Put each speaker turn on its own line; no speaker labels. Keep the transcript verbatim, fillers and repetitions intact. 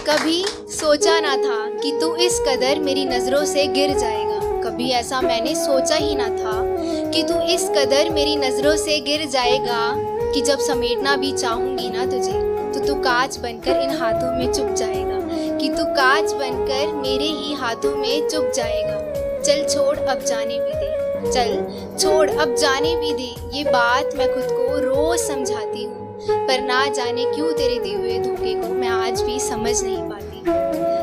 कभी सोचा ना था कि तू इस कदर मेरी नज़रों से गिर जाएगा। कभी ऐसा मैंने सोचा ही ना था कि तू इस कदर मेरी नज़रों से गिर जाएगा, कि जब समेटना भी चाहूँगी ना तुझे तो तू कांच बनकर इन हाथों में चुप जाएगा, कि तू कांच बनकर मेरे ही हाथों में चुप जाएगा। चल छोड़ अब जाने भी दे, चल छोड़ अब जाने भी दे, ये बात मैं खुद को रोज़ समझाती हूँ, पर ना जाने क्यों तेरे दिए हुए धोखे को मैं आज भी समझ नहीं पाती।